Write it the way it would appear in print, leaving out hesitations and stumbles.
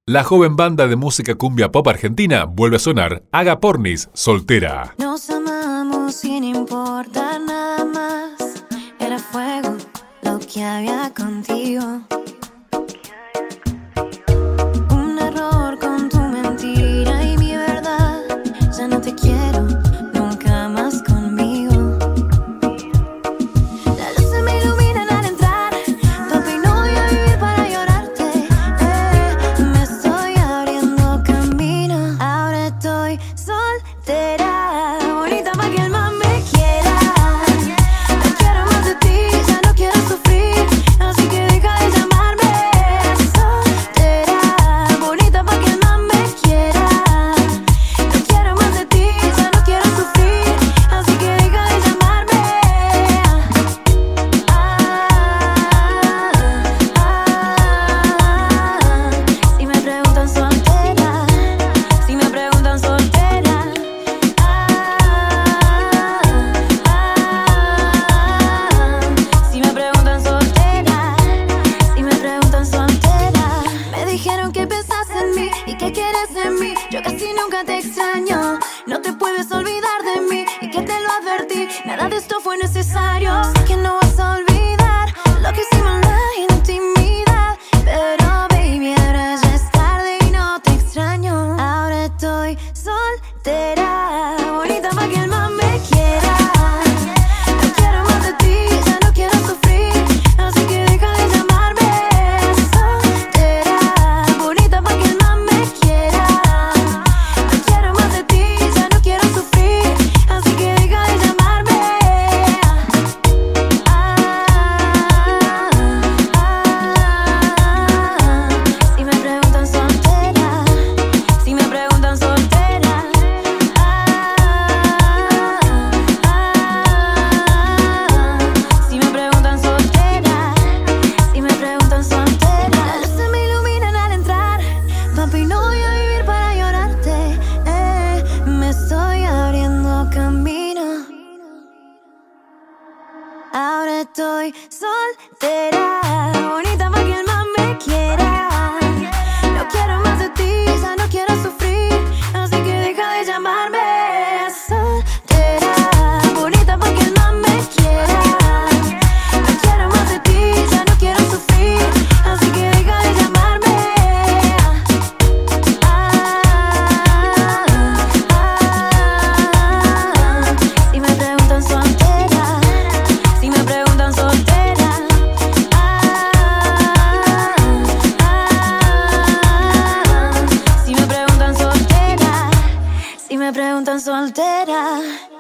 La joven banda de música cumbia pop argentina vuelve a sonar Aga Pornis, Soltera. Nos amamos sin importar nada más. Era fuego lo que había contigo. Un error con tu mentira y mi verdad. Ya no te quiero nunca más conmigo. La luz se me ilumina al entrar. Papi, no voy a vivir para llorarte. Me estoy abriendo camino. Ahora estoy soltera, bonita pa' que el man me quiera. No quiero más de ti, ya no quiero sufrir, así que deja de llamarme. Soltera, bonita pa' que el man me quiera. No quiero más de ti, ya no quiero sufrir, así que deja de llamarme. Si me preguntan soltera, si me preguntan soltera. Si me preguntan soltera, si me preguntan soltera. Me dijeron que pensás en mí y que quieres en mí. Yo casi nunca te extraño, no te puedes olvidar de mí y que te lo advertí. Nada de esto fue necesario. Sé que no vas a olvidar lo que hicimos en la intimidad, pero baby, ahora ya es tarde y no te extraño. Ahora estoy soltera, bonita pa' que el man me quiera. No quiero más de ti, ya no quiero sufrir, así que deja de llamarme. Soltera, bonita pa' que el man me quiera. No quiero más de ti, ya no quiero sufrir, así que deja de llamarme. Si me preguntan soltera, si me preguntan soltera. Si me preguntan soltera, si me preguntan soltera. La luz se me ilumina al entrar. Papi, no voy a vivir para llorarte. Me estoy abriendo camino. Ahora estoy soltera, bonita pa' que el man me quiera. No quiero más de ti, ya no quiero sufrir, así que deja de llamarme. Soltera, bonita pa' que el man me quiera. No quiero más de ti, ya no quiero sufrir, así que deja de llamarme. Si me preguntan soltera, si me preguntan soltera. Si me preguntan soltera, si me preguntan soltera.